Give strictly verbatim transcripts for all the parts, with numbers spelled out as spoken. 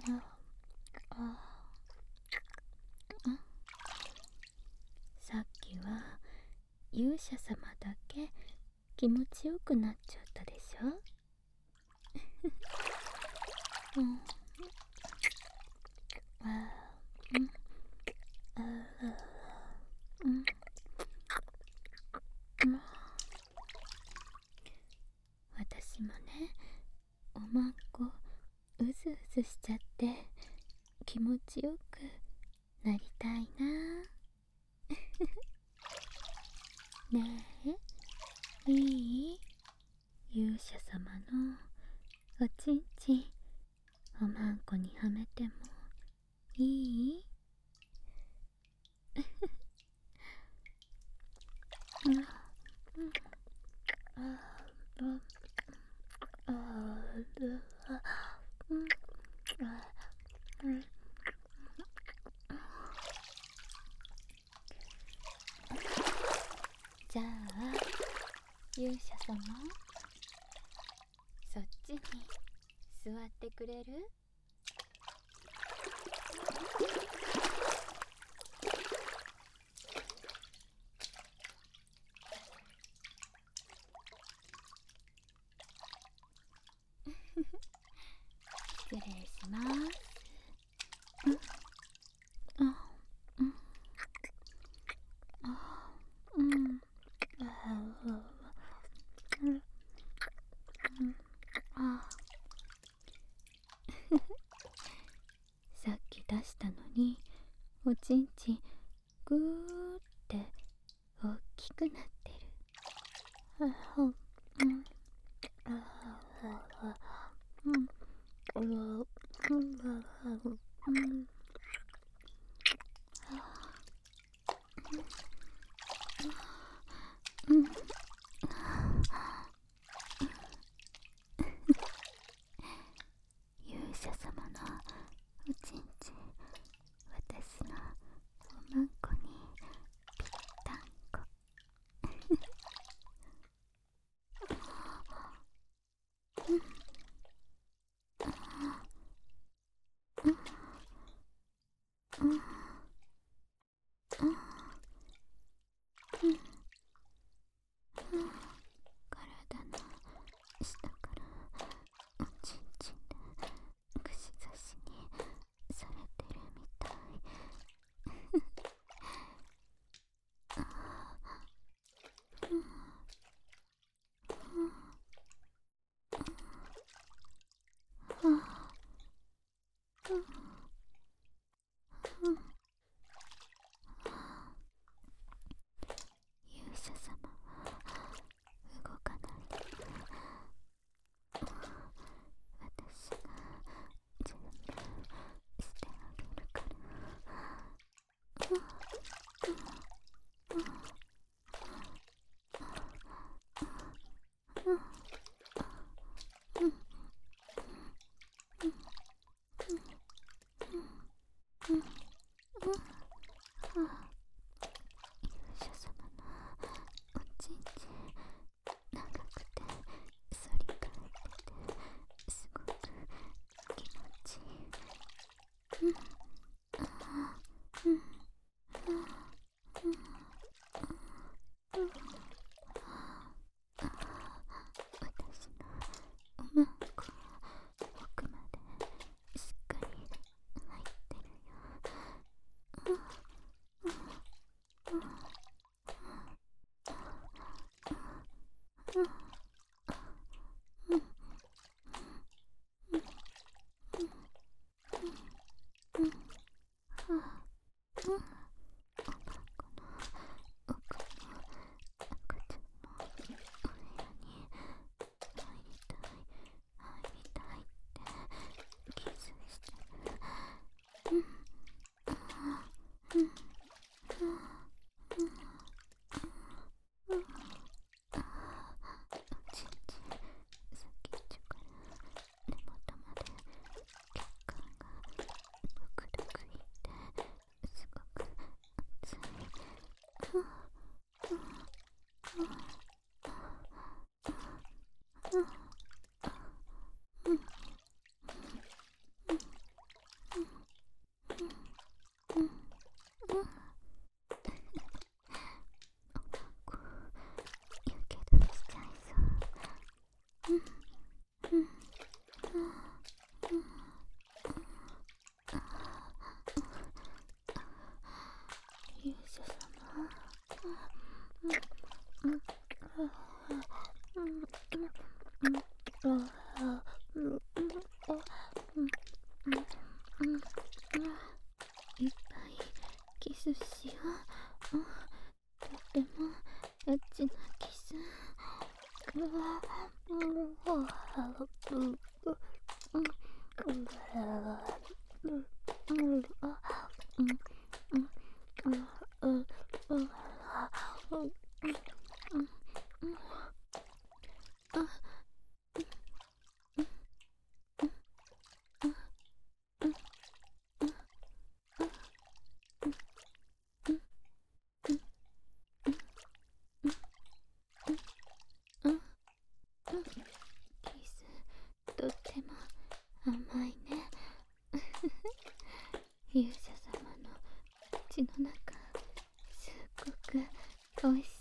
ああさっきは勇者様だけ気持ちよくなっちゃったでしょ。うんあうんあうんうん私もね、おまんこうずうずしちゃって気持ちよくなりたいな。ねえ、いい？勇者様のおちんちんおまんこにはめてもいい？うんうんあああああうんあうんじゃあ勇者様、そっちに座ってくれる？失礼します。うんあうんあうんあうんうんあさっき出したのにおちんちんぐーって大きくなってる。あうんああうんうんうんうん勇者様のおちんちん、私のおまんこにぴったんこ。うんうん体の下からおちんちんで串刺しにされてるみたい。勇者様は動かないで。私が全部してあげるから勇者様のおちんちん長くて反り返っててすごく気持ちいい。うんうん私のおまんこ奥までしっかり入ってるよ。奥の赤ちゃんのお部屋に入りたい入りたいってキスしてる。おちんちん先っちょから根元まで血管がドクドクいってすごく熱い。 キスとっても甘いね。勇者様の口の中すっごくおいしい。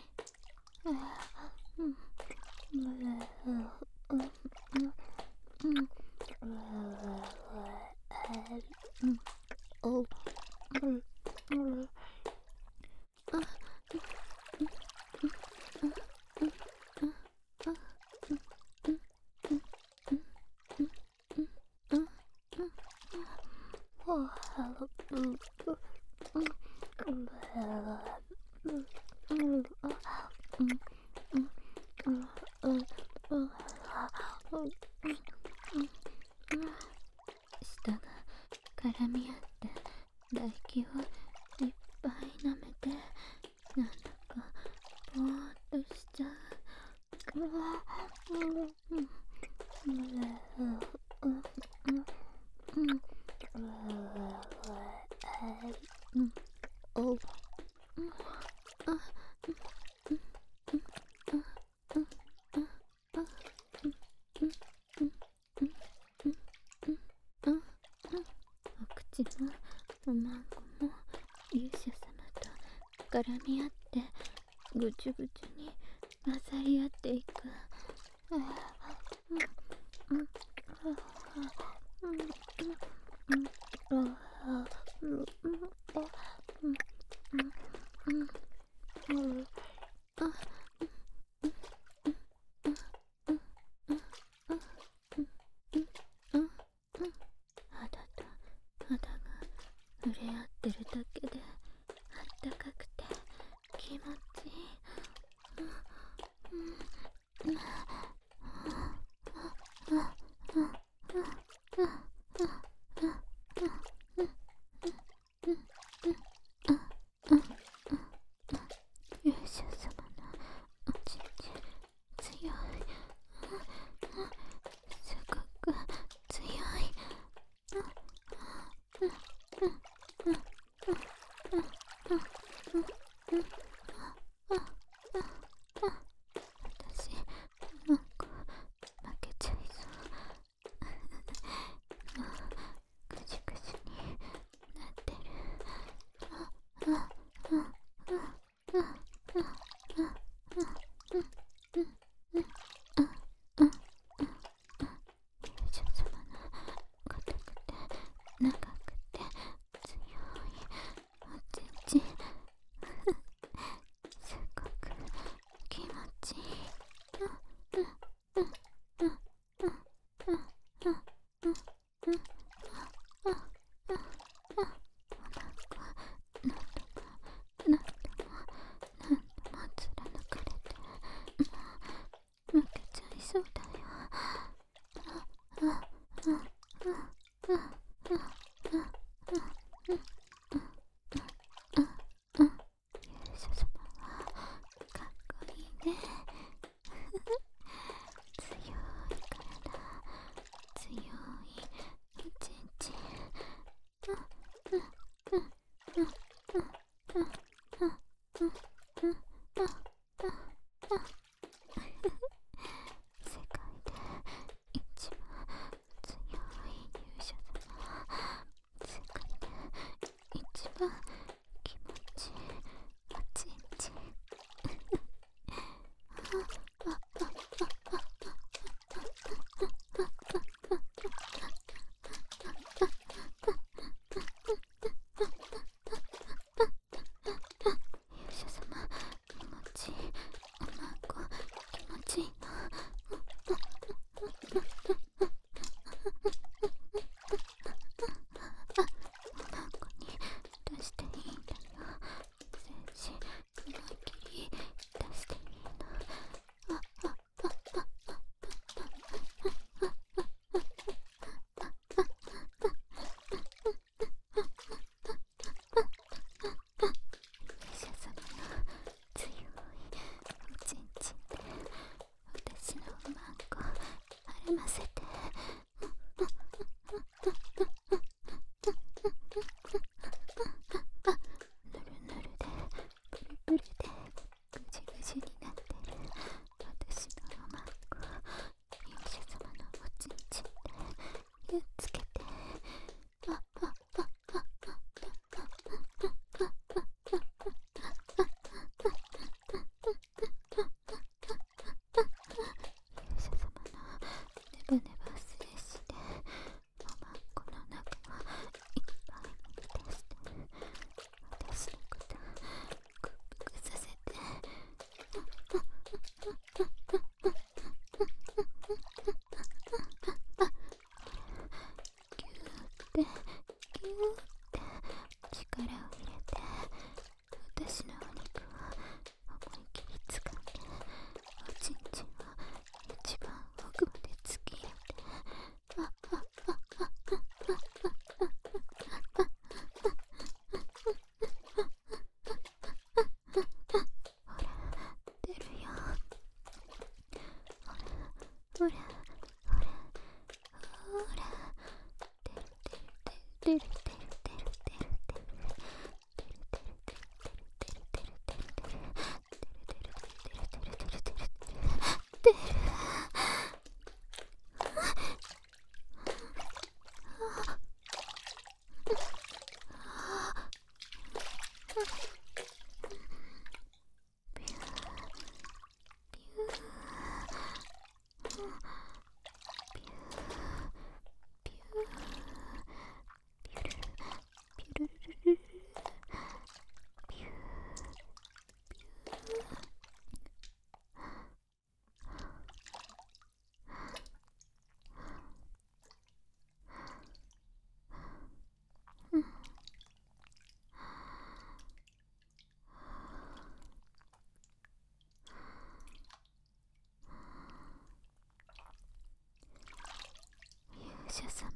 舌が絡み合って唾液をいっぱい舐めて、なんだかぼーっとしちゃう。おう。お口もおまんこも勇者様と絡み合ってぐちゅぐちゅに混ざり合っていく。肌と肌が触れ合ってるだけであったかくて気持ちいい。 てるてるてるてるてるてる勇者様、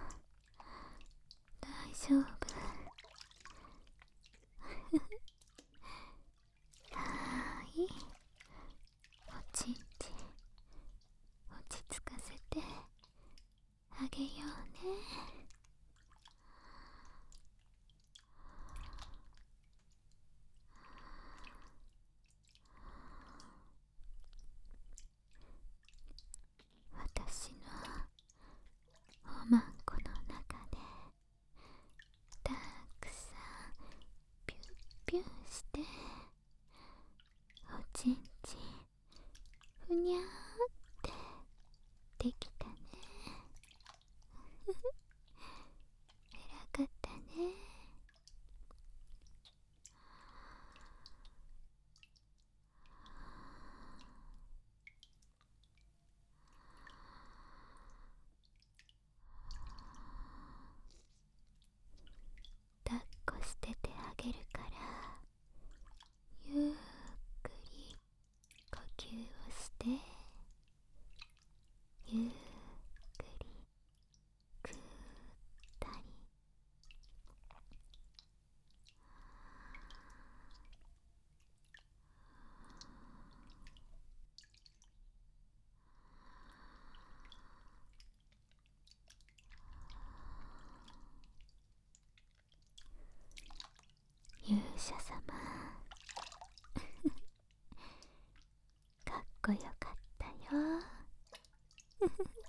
大丈夫。はい、おちんち落ち着かせてあげようね。私のおまんこの中でたくさんピュッピュッしておちんちふにゃーってできたね。偉かったね。抱っこしててあげるからゆっくり呼吸をしてゆっくりぐったり。勇者様、かっこよかったよ。